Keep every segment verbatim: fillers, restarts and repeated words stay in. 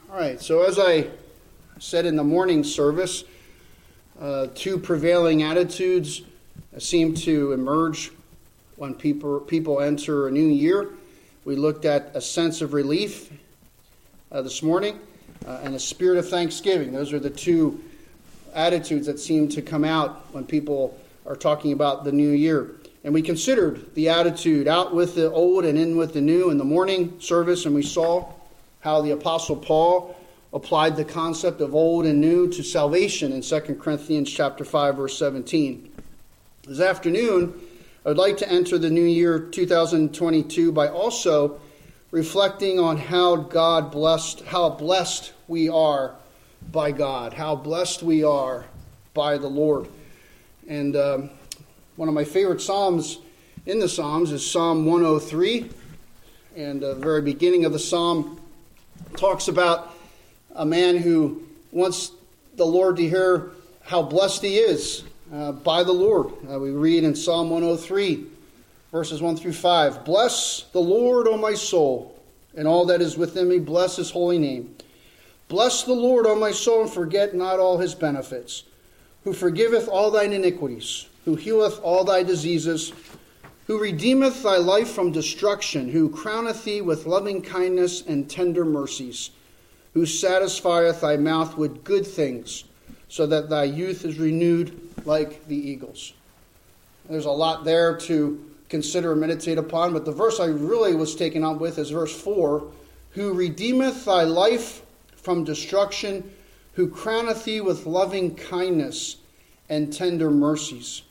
All right, so as I said in the morning service, uh, two prevailing attitudes seem to emerge when people people enter a new year. We looked at a sense of relief uh, this morning uh, and a spirit of thanksgiving. Those are the two attitudes that seem to come out when people are talking about the new year. And we considered the attitude out with the old and in with the new in the morning service, and we saw how the Apostle Paul applied the concept of old and new to salvation in Second Corinthians chapter five, verse seventeen. This afternoon, I would like to enter the new year two thousand twenty-two by also reflecting on how God blessed, how blessed we are by God, how blessed we are by the Lord. And um, one of my favorite psalms in the Psalms is Psalm one oh three. And the very beginning of the psalm talks about a man who wants the Lord to hear how blessed he is uh, by the Lord. Uh, we read in Psalm one oh three, verses one through five, "Bless the Lord, O my soul, and all that is within me, bless his holy name. Bless the Lord, O my soul, and forget not all his benefits, who forgiveth all thine iniquities, who healeth all thy diseases, who redeemeth thy life from destruction, who crowneth thee with loving kindness and tender mercies, who satisfieth thy mouth with good things, so that thy youth is renewed like the eagles." There's a lot there to consider and meditate upon, but the verse I really was taken up with is verse four, "Who redeemeth thy life from destruction, who crowneth thee with loving kindness and tender mercies."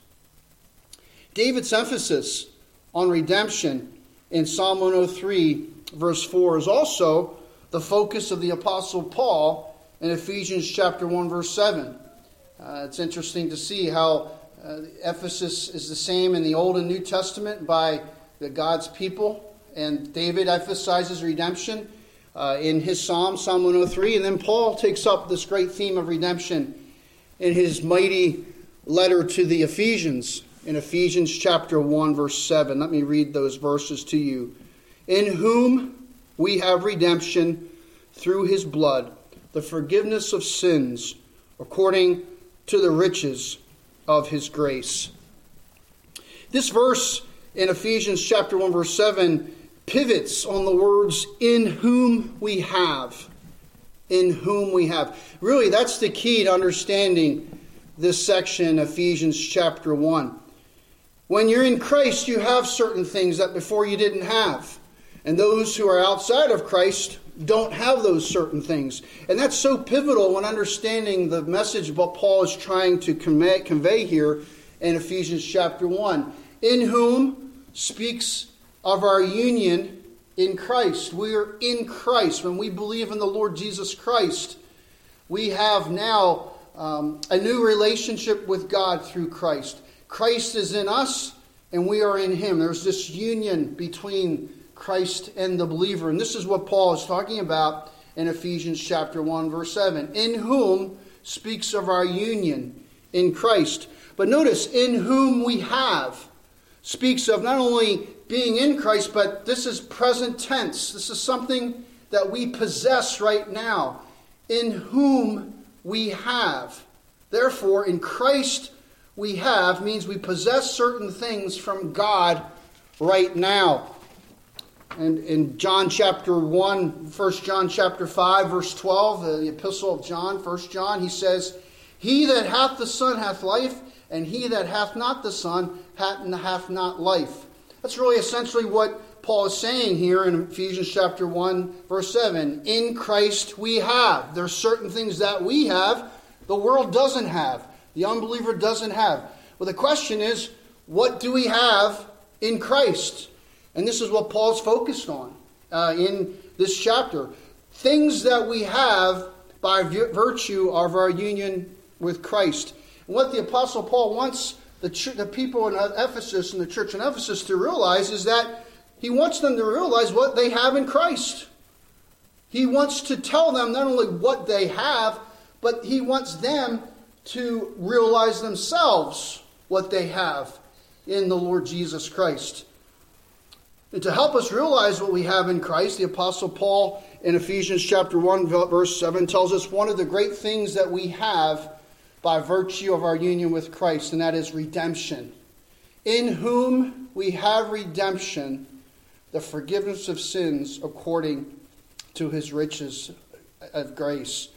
David's emphasis on redemption in Psalm one oh three, verse four, is also the focus of the Apostle Paul in Ephesians chapter one, verse seven. Uh, it's interesting to see how uh, the emphasis is the same in the Old and New Testament by the God's people. And David emphasizes redemption uh, in his psalm, Psalm one oh three. And then Paul takes up this great theme of redemption in his mighty letter to the Ephesians in Ephesians chapter one, verse seven. Let me read those verses to you. "In whom we have redemption through his blood, the forgiveness of sins, according to the riches of his grace." This verse in Ephesians chapter one, verse seven pivots on the words, "in whom we have." In whom we have. Really, that's the key to understanding this section, Ephesians chapter one. When you're in Christ, you have certain things that before you didn't have. And those who are outside of Christ don't have those certain things. And that's so pivotal when understanding the message of what Paul is trying to convey, convey here in Ephesians chapter one. In whom speaks of our union in Christ. We are in Christ. When we believe in the Lord Jesus Christ, we have now um, a new relationship with God through Christ. Christ is in us, and we are in him. There's this union between Christ and the believer. And this is what Paul is talking about in Ephesians chapter one, verse seven. In whom speaks of our union in Christ. But notice, in whom we have speaks of not only being in Christ, but this is present tense. This is something that we possess right now. In whom we have. Therefore, in Christ we have means we possess certain things from God right now. And in John chapter one, First John chapter five, verse twelve, the epistle of John, First John, he says, "He that hath the Son hath life, and he that hath not the Son hath not life." That's really essentially what Paul is saying here in Ephesians chapter one, verse seven. In Christ we have. There are certain things that we have the world doesn't have. The unbeliever doesn't have. Well, the question is, what do we have in Christ? And this is what Paul's focused on uh, in this chapter. Things that we have by virtue of our union with Christ. And what the Apostle Paul wants the, ch- the people in Ephesus and the church in Ephesus to realize is that he wants them to realize what they have in Christ. He wants to tell them not only what they have, but he wants them to realize themselves what they have in the Lord Jesus Christ. And to help us realize what we have in Christ, the Apostle Paul in Ephesians chapter one, verse seven, tells us one of the great things that we have by virtue of our union with Christ, and that is redemption. In whom we have redemption, the forgiveness of sins according to his riches of grace.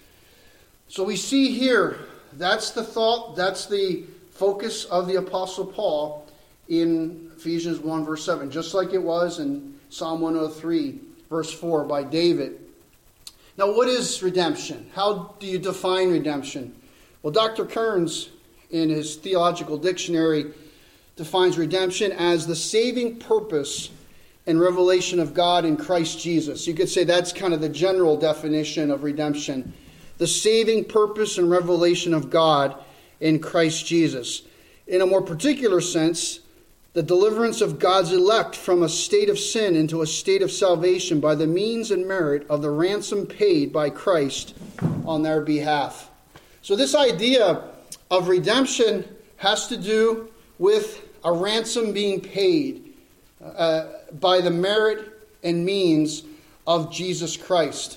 So we see here, that's the thought, that's the focus of the Apostle Paul in Ephesians one, verse seven, just like it was in Psalm one oh three, verse four by David. Now, what is redemption? How do you define redemption? Well, Doctor Kearns, in his theological dictionary, defines redemption as the saving purpose and revelation of God in Christ Jesus. You could say that's kind of the general definition of redemption. The saving purpose and revelation of God in Christ Jesus. In a more particular sense, the deliverance of God's elect from a state of sin into a state of salvation by the means and merit of the ransom paid by Christ on their behalf. So this idea of redemption has to do with a ransom being paid uh, by the merit and means of Jesus Christ.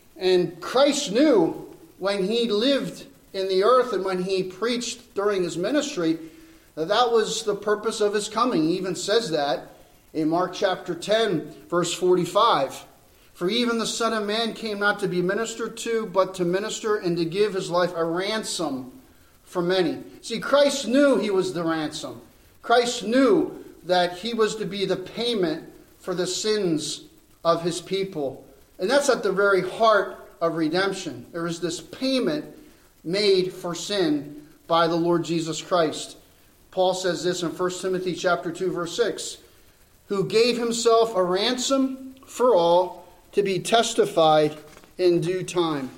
And Christ knew when he lived in the earth and when he preached during his ministry that that was the purpose of his coming. He even says that in Mark chapter ten, verse forty-five. For even the Son of Man came not to be ministered to, but to minister and to give his life a ransom for many. See, Christ knew he was the ransom. Christ knew that he was to be the payment for the sins of his people. And that's at the very heart of redemption. There is this payment made for sin by the Lord Jesus Christ. Paul says this in First Timothy chapter two, verse six, who gave himself a ransom for all to be testified in due time.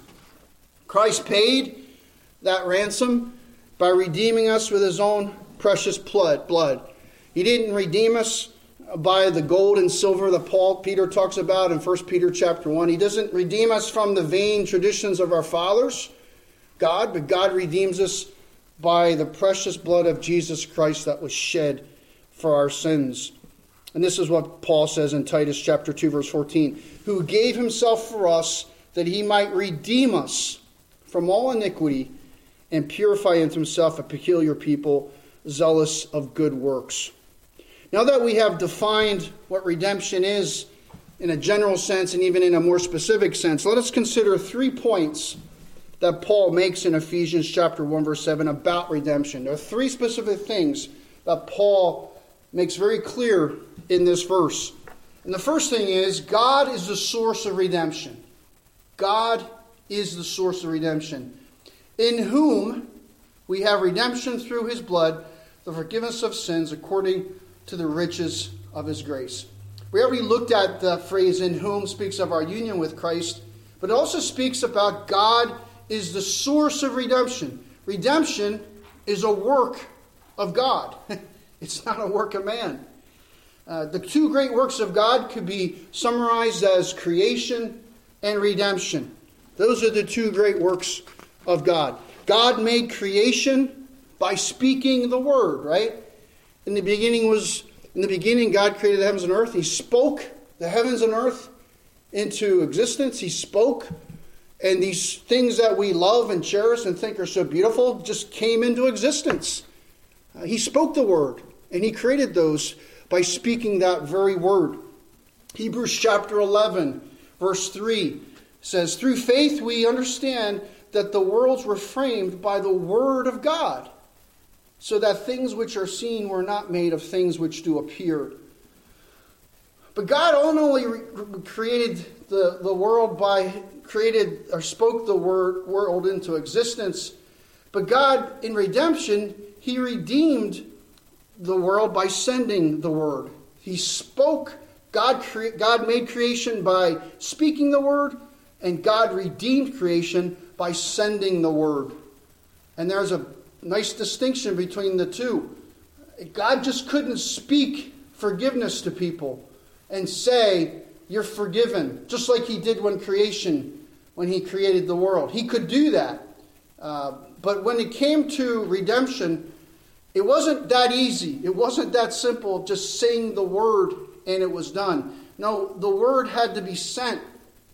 Christ paid that ransom by redeeming us with his own precious blood. He didn't redeem us by the gold and silver that Paul Peter talks about in First Peter chapter one. He doesn't redeem us from the vain traditions of our fathers, God, but God redeems us by the precious blood of Jesus Christ that was shed for our sins. And this is what Paul says in Titus chapter two, verse fourteen, who gave himself for us that he might redeem us from all iniquity and purify unto himself a peculiar people, zealous of good works. Now that we have defined what redemption is in a general sense and even in a more specific sense, let us consider three points that Paul makes in Ephesians chapter one, verse seven about redemption. There are three specific things that Paul makes very clear in this verse. And the first thing is, God is the source of redemption. God is the source of redemption. In whom we have redemption through his blood, the forgiveness of sins according to the riches of his grace. We already looked at the phrase in whom speaks of our union with Christ, but it also speaks about God is the source of redemption. Redemption is a work of God. It's not a work of man. Uh, the two great works of God could be summarized as creation and redemption. Those are the two great works of God. God made creation by speaking the word, right? In the beginning was in the beginning God created the heavens and earth. He spoke the heavens and earth into existence. He spoke, and these things that we love and cherish and think are so beautiful just came into existence. Uh, he spoke the word, and he created those by speaking that very word. Hebrews chapter eleven, verse three says, through faith we understand that the worlds were framed by the word of God, so that things which are seen were not made of things which do appear. But God not only re- created the, the world by, created or spoke the word, world into existence, but God in redemption, he redeemed the world by sending the word. He spoke, God, cre- God made creation by speaking the word, and God redeemed creation by sending the word. And there's a nice distinction between the two. God just couldn't speak forgiveness to people and say, you're forgiven, just like he did when creation, when he created the world. He could do that. Uh, but when it came to redemption, it wasn't that easy. It wasn't that simple, just saying the word and it was done. No, the word had to be sent.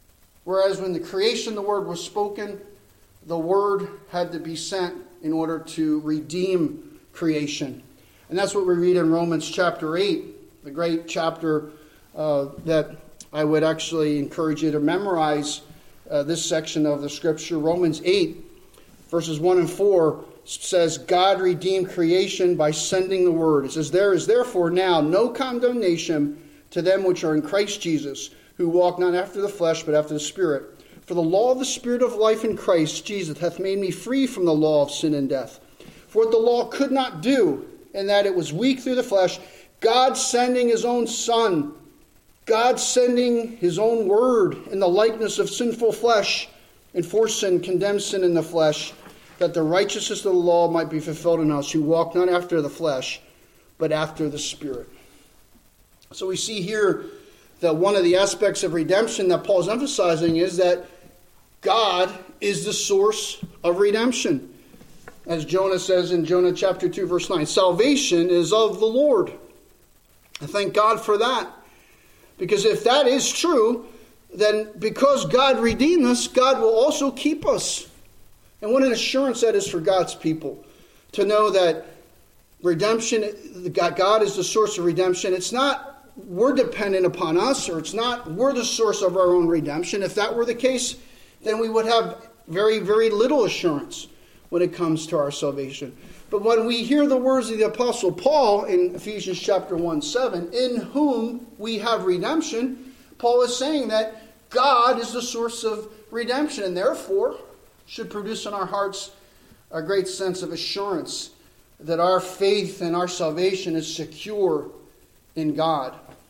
Whereas when the creation, the word was spoken, the word had to be sent in order to redeem creation. And that's what we read in Romans chapter eight, the great chapter uh, that I would actually encourage you to memorize uh, this section of the scripture. Romans eight, verses one and four says, God redeemed creation by sending the word. It says, there is therefore now no condemnation to them which are in Christ Jesus, who walk not after the flesh, but after the Spirit. For the law of the Spirit of life in Christ Jesus hath made me free from the law of sin and death. For what the law could not do, in that it was weak through the flesh, God sending his own Son, God sending his own word in the likeness of sinful flesh, and for sin condemned sin in the flesh, that the righteousness of the law might be fulfilled in us, who walk not after the flesh, but after the Spirit. So we see here that one of the aspects of redemption that Paul's emphasizing is that God is the source of redemption. As Jonah says in Jonah chapter two, verse nine, salvation is of the Lord. I thank God for that. Because if that is true, then because God redeemed us, God will also keep us. And what an assurance that is for God's people, to know that redemption, God is the source of redemption. It's not we're dependent upon us, or it's not we're the source of our own redemption. If that were the case, then we would have very, very little assurance when it comes to our salvation. But when we hear the words of the Apostle Paul in Ephesians chapter one, seven, in whom we have redemption, Paul is saying that God is the source of redemption, and therefore should produce in our hearts a great sense of assurance that our faith and our salvation is secure in God.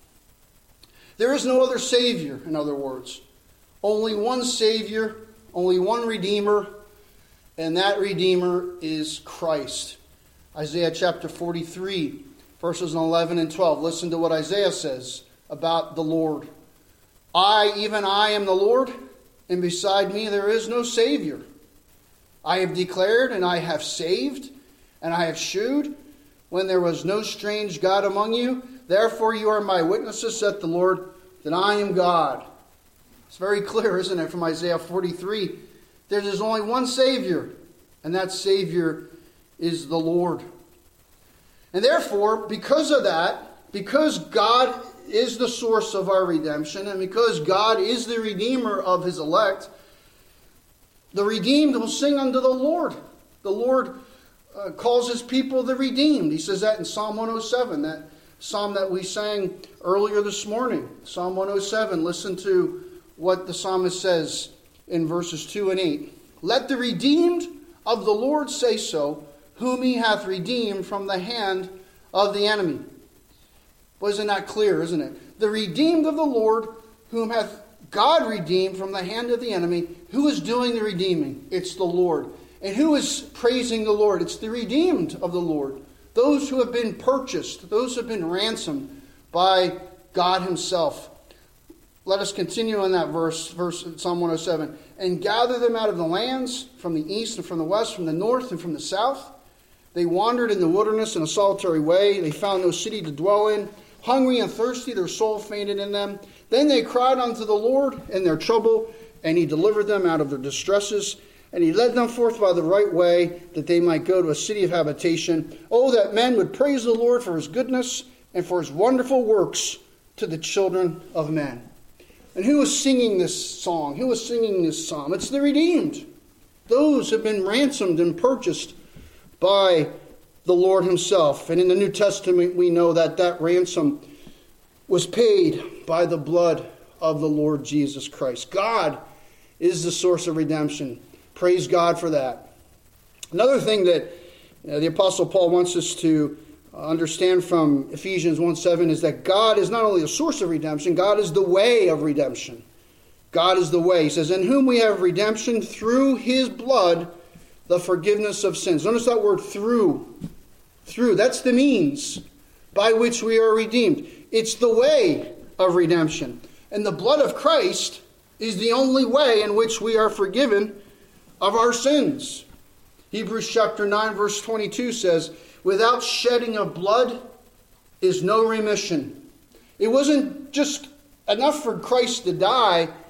There is no other Savior, in other words. Only one Savior, only one Redeemer, and that Redeemer is Christ. Isaiah chapter forty-three, verses eleven and twelve. Listen to what Isaiah says about the Lord. I, even I, am the Lord, and beside me there is no Savior. I have declared, and I have saved, and I have shewed, when there was no strange God among you. Therefore you are my witnesses, saith the Lord, that I am God. It's very clear, isn't it, from Isaiah forty-three. There is only one Savior, and that Savior is the Lord. And therefore, because of that, because God is the source of our redemption, and because God is the Redeemer of his elect, the redeemed will sing unto the Lord. The Lord uh, calls his people the redeemed. He says that in Psalm one oh seven, that psalm that we sang earlier this morning. Psalm one oh seven, listen to what the psalmist says in verses two and eight. Let the redeemed of the Lord say so, whom he hath redeemed from the hand of the enemy. Wasn't that clear, isn't it? The redeemed of the Lord, whom hath God redeemed from the hand of the enemy. Who is doing the redeeming? It's the Lord. And who is praising the Lord? It's the redeemed of the Lord. Those who have been purchased, those who have been ransomed by God himself. Let us continue on that verse, verse Psalm one oh seven. And gather them out of the lands, from the east and from the west, from the north and from the south. They wandered in the wilderness in a solitary way. They found no city to dwell in. Hungry and thirsty, their soul fainted in them. Then they cried unto the Lord in their trouble, and he delivered them out of their distresses. And he led them forth by the right way, that they might go to a city of habitation. Oh, that men would praise the Lord for his goodness and for his wonderful works to the children of men. And who is singing this song? Who is singing this psalm? It's the redeemed. Those who have been ransomed and purchased by the Lord himself. And in the New Testament, we know that that ransom was paid by the blood of the Lord Jesus Christ. God is the source of redemption. Praise God for that. Another thing that you know, the Apostle Paul wants us to understand from Ephesians one seven is that God is not only the source of redemption, God is the way of redemption. God is the way. He says, in whom we have redemption through his blood, the forgiveness of sins. Notice that word through. Through. That's the means by which we are redeemed. It's the way of redemption. And the blood of Christ is the only way in which we are forgiven of our sins. Hebrews chapter nine verse twenty-two says, without shedding of blood is no remission. It wasn't just enough for Christ to die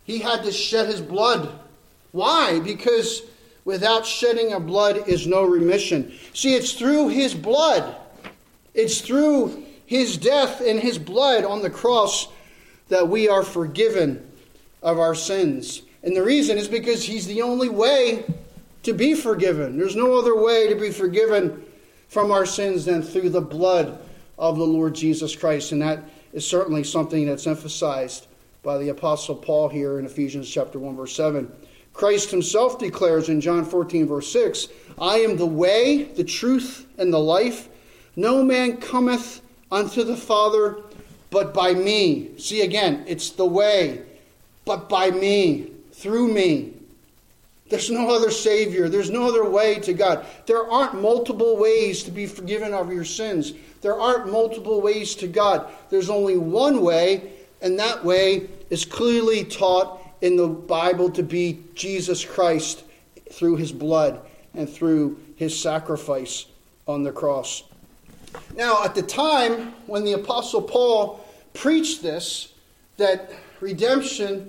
He had to shed his blood. Why? Because without shedding of blood is no remission. See, it's through his blood. It's through his death and his blood on the cross that we are forgiven of our sins. And the reason is because he's the only way to be forgiven. There's no other way to be forgiven from our sins than through the blood of the Lord Jesus Christ. And that is certainly something that's emphasized by the Apostle Paul here in Ephesians chapter one, verse seven. Christ himself declares in John fourteen, verse six, I am the way, the truth, and the life. No man cometh unto the Father but by me. See again, it's the way, but by me, through me. There's no other Savior. There's no other way to God. There aren't multiple ways to be forgiven of your sins. There aren't multiple ways to God. There's only one way, and that way is clearly taught in the Bible to be Jesus Christ through his blood and through his sacrifice on the cross. Now, at the time when the Apostle Paul preached this, that redemption,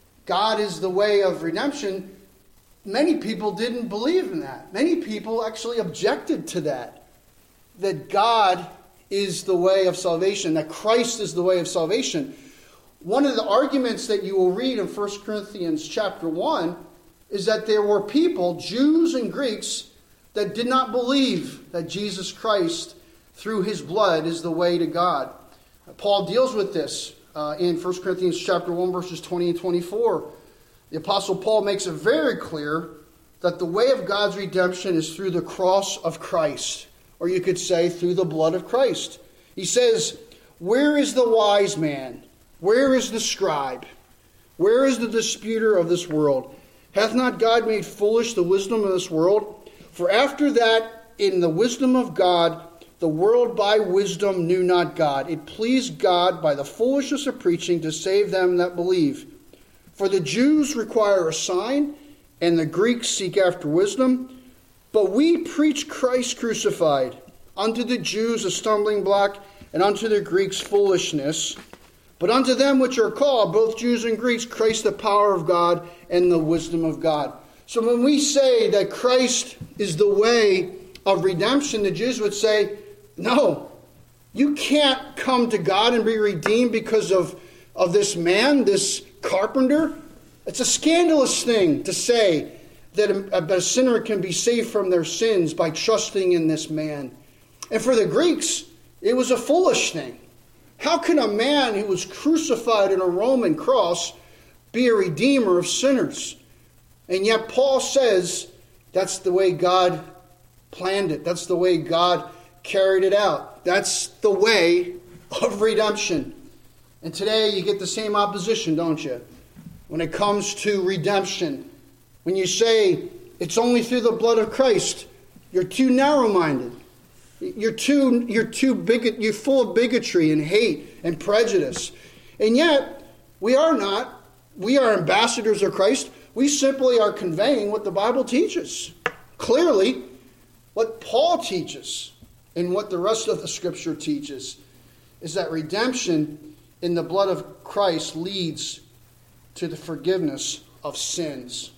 God is the way of redemption, many people didn't believe in that. Many people actually objected to that. That God is the way of salvation, that Christ is the way of salvation. One of the arguments that you will read in First Corinthians chapter one is that there were people, Jews and Greeks, that did not believe that Jesus Christ, through his blood, is the way to God. Paul deals with this uh, in First Corinthians chapter one, verses twenty and twenty-four. The Apostle Paul makes it very clear that the way of God's redemption is through the cross of Christ, or you could say through the blood of Christ. He says, where is the wise man? Where is the scribe? Where is the disputer of this world? Hath not God made foolish the wisdom of this world? For after that, in the wisdom of God, the world by wisdom knew not God. It pleased God by the foolishness of preaching to save them that believe. For the Jews require a sign, and the Greeks seek after wisdom. But we preach Christ crucified, unto the Jews a stumbling block, and unto the Greeks foolishness. But unto them which are called, both Jews and Greeks, Christ the power of God and the wisdom of God. So when we say that Christ is the way of redemption, the Jews would say, no, you can't come to God and be redeemed because of, of this man, this carpenter. It's a scandalous thing to say that a, a sinner can be saved from their sins by trusting in this man. And for the Greeks, it was a foolish thing. How can a man who was crucified on a Roman cross be a redeemer of sinners? And yet Paul says that's the way God planned it. That's the way God carried it out. That's the way of redemption. And today you get the same opposition, don't you? When it comes to redemption. When you say it's only through the blood of Christ, you're too narrow-minded. You're too, you're too bigot, you're full of bigotry and hate and prejudice. And yet, we are not. We are ambassadors of Christ. We simply are conveying what the Bible teaches. Clearly, what Paul teaches and what the rest of the Scripture teaches is that redemption in the blood of Christ leads to the forgiveness of sins.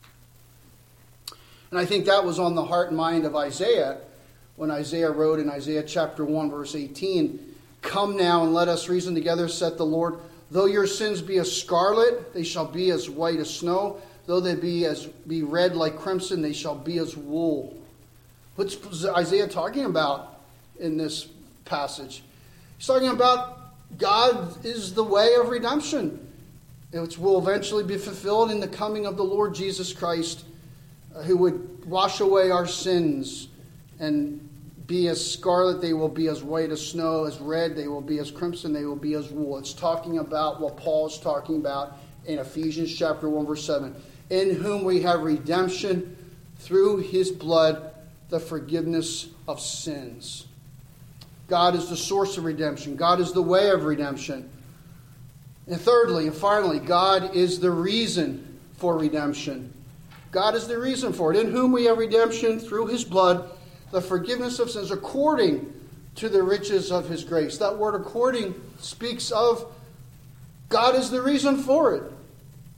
And I think that was on the heart and mind of Isaiah when Isaiah wrote in Isaiah chapter one, verse eighteen, come now and let us reason together, saith the Lord. Though your sins be as scarlet, they shall be as white as snow. Though they be as be red like crimson, they shall be as wool. What's Isaiah talking about in this passage? He's talking about God is the way of redemption, which will eventually be fulfilled in the coming of the Lord Jesus Christ, uh, who would wash away our sins and be as scarlet, they will be as white as snow, as red, they will be as crimson, they will be as wool. It's talking about what Paul is talking about in Ephesians chapter one, verse seven. In whom we have redemption through his blood, the forgiveness of sins. God is the source of redemption. God is the way of redemption. And thirdly and finally, God is the reason for redemption. God is the reason for it. In whom we have redemption through his blood, the forgiveness of sins according to the riches of his grace. That word according speaks of God is the reason for it.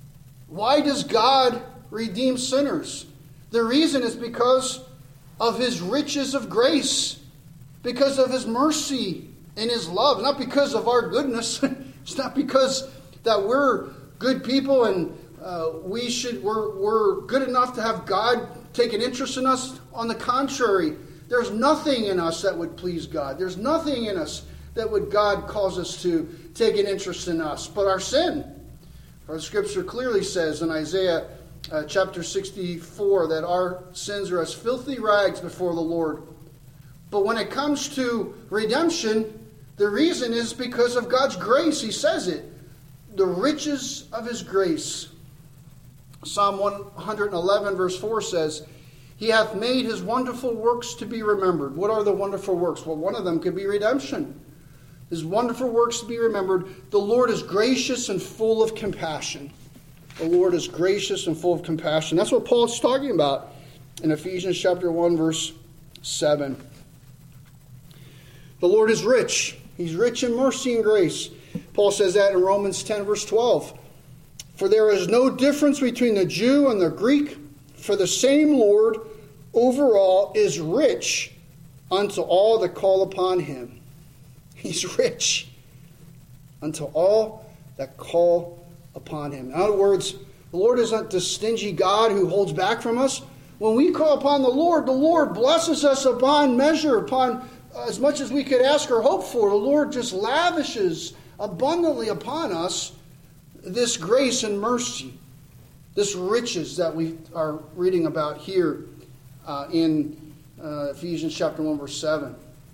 Why does God redeem sinners? The reason is because of his riches of grace, because of his mercy and his love, not because of our goodness. It's not because that we're good people and uh, we should we're, we're good enough to have God take an interest in us. On the contrary, there's nothing in us that would please God. There's nothing in us that would God cause us to take an interest in us but our sin. For the Scripture clearly says in Isaiah uh, chapter sixty-four that our sins are as filthy rags before the Lord. But when it comes to redemption, the reason is because of God's grace. He says it. The riches of his grace. Psalm one eleven verse four says, He hath made his wonderful works to be remembered. What are the wonderful works? Well, one of them could be redemption. His wonderful works to be remembered. The Lord is gracious and full of compassion. The Lord is gracious and full of compassion. That's what Paul's talking about in Ephesians chapter one verse seven. The Lord is rich. He's rich in mercy and grace. Paul says that in Romans ten verse twelve. For there is no difference between the Jew and the Greek, for the same Lord over all is rich unto all that call upon him. He's rich unto all that call upon him. In other words, the Lord isn't the stingy God who holds back from us. When we call upon the Lord, the Lord blesses us upon measure, upon as much as we could ask or hope for. The Lord just lavishes abundantly upon us this grace and mercy, this riches that we are reading about here uh, in uh, Ephesians chapter one verse seven.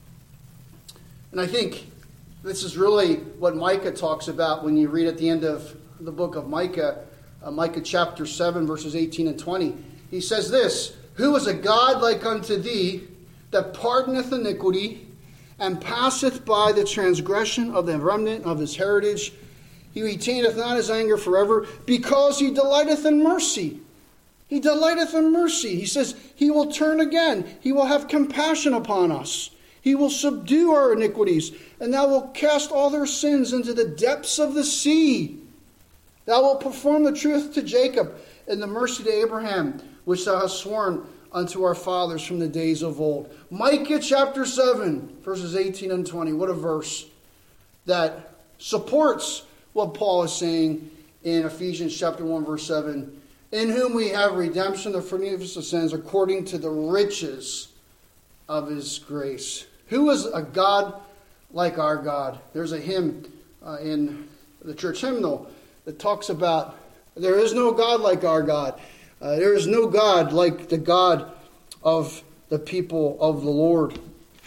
And I think this is really what Micah talks about when you read at the end of the book of Micah, uh, Micah chapter seven verses eighteen and twenty. He says this, Who is a God like unto thee, that pardoneth iniquity, and passeth by the transgression of the remnant of his heritage? He retaineth not his anger forever, because he delighteth in mercy. He delighteth in mercy. He says he will turn again. He will have compassion upon us. He will subdue our iniquities, and thou wilt cast all their sins into the depths of the sea. Thou wilt perform the truth to Jacob, and the mercy to Abraham, which thou hast sworn unto our fathers from the days of old. Micah chapter seven, verses eighteen and twenty. What a verse that supports what Paul is saying in Ephesians chapter one, verse seven. In whom we have redemption, the forgiveness of sins, according to the riches of his grace. Who is a God like our God? There's a hymn uh, in the church hymnal that talks about, there is no God like our God. Uh, there is no God like the God of the people of the Lord.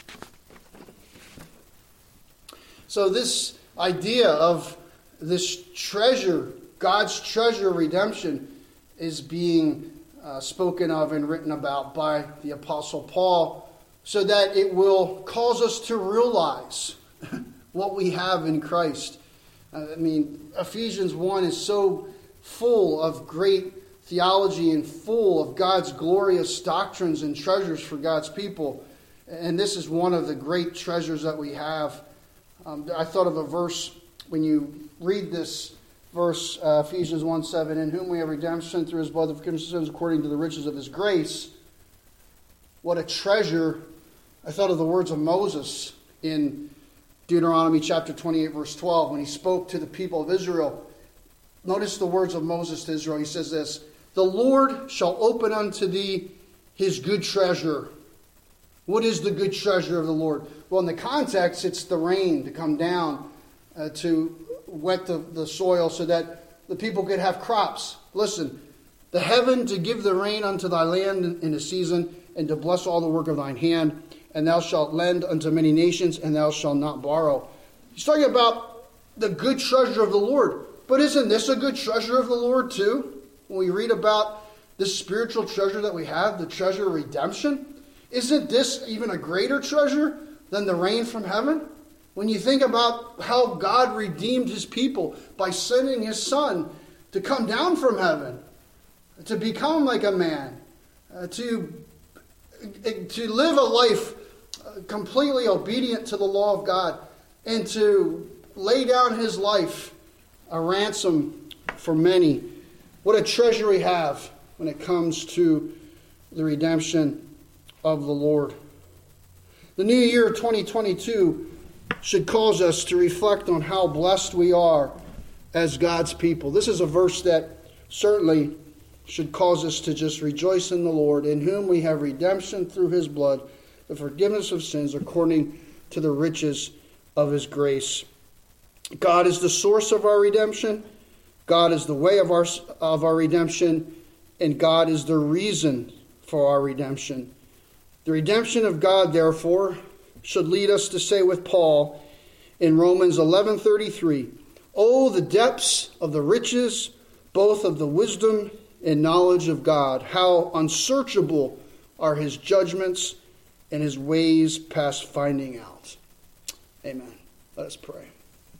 So this idea of this treasure, God's treasure of redemption, is being uh, spoken of and written about by the Apostle Paul, so that it will cause us to realize what we have in Christ. Uh, I mean, Ephesians one is so full of great theology and full of God's glorious doctrines and treasures for God's people. And this is one of the great treasures that we have. Um, I thought of a verse when you read this verse, uh, Ephesians one seven, in whom we have redemption through his blood, the forgiveness of sins according to the riches of his grace. What a treasure. I thought of the words of Moses in Deuteronomy chapter twenty-eight, verse twelve, when he spoke to the people of Israel. Notice the words of Moses to Israel. He says this, The Lord shall open unto thee his good treasure. What is the good treasure of the Lord? Well, in the context, it's the rain to come down uh, to wet the, the soil so that the people could have crops. Listen, the heaven to give the rain unto thy land in, in a season, and to bless all the work of thine hand, and thou shalt lend unto many nations, and thou shalt not borrow. He's talking about the good treasure of the Lord. But isn't this a good treasure of the Lord too? When we read about this spiritual treasure that we have, the treasure of redemption, isn't this even a greater treasure than the rain from heaven? When you think about how God redeemed his people by sending his Son to come down from heaven, to become like a man, uh, to, to live a life completely obedient to the law of God, and to lay down his life a ransom for many. What a treasure we have when it comes to the redemption of the Lord. The new year twenty twenty-two should cause us to reflect on how blessed we are as God's people. This is a verse that certainly should cause us to just rejoice in the Lord, in whom we have redemption through his blood, the forgiveness of sins according to the riches of his grace. God is the source of our redemption. God is the way of our, of our redemption. And God is the reason for our redemption. The redemption of God, therefore, should lead us to say with Paul in Romans eleven thirty-three, "Oh, the depths of the riches, both of the wisdom and knowledge of God. How unsearchable are his judgments and his ways past finding out." Amen. Let us pray.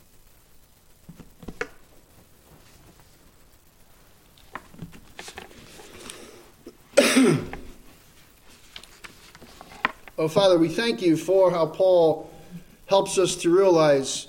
Oh, Father, we thank you for how Paul helps us to realize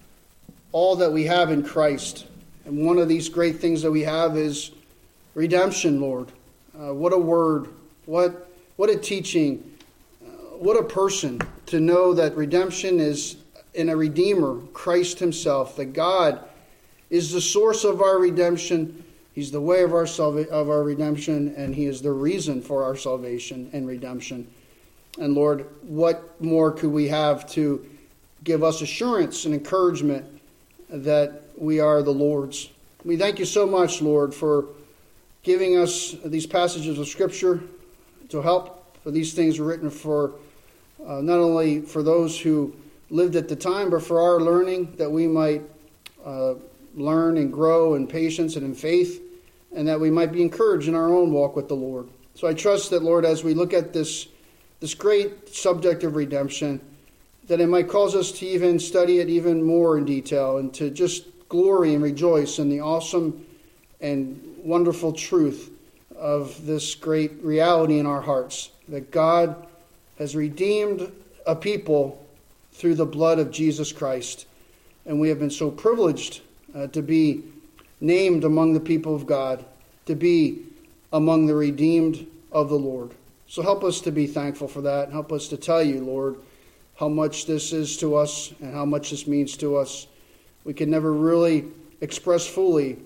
all that we have in Christ. And one of these great things that we have is redemption, Lord. Uh, what a word. What, what a teaching. Uh, what a person to know that redemption is in a Redeemer, Christ himself. That God is the source of our redemption. He's the way of our, salva- of our redemption, and he is the reason for our salvation and redemption. And Lord, what more could we have to give us assurance and encouragement that we are the Lord's? We thank you so much, Lord, for giving us these passages of Scripture to help. For these things were written for uh, not only for those who lived at the time, but for our learning, that we might uh, learn and grow in patience and in faith, and that we might be encouraged in our own walk with the Lord. So I trust that, Lord, as we look at this This great subject of redemption, that it might cause us to even study it even more in detail and to just glory and rejoice in the awesome and wonderful truth of this great reality in our hearts, that God has redeemed a people through the blood of Jesus Christ. And we have been so privileged uh, to be named among the people of God, to be among the redeemed of the Lord. So help us to be thankful for that. Help us to tell you, Lord, how much this is to us and how much this means to us. We can never really express fully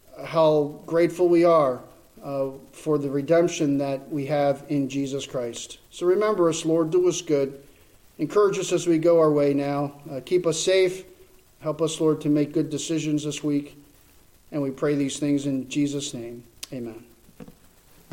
how grateful we are uh, for the redemption that we have in Jesus Christ. So remember us, Lord. Do us good. Encourage us as we go our way now. Uh, keep us safe. Help us, Lord, to make good decisions this week. And we pray these things in Jesus' name. Amen.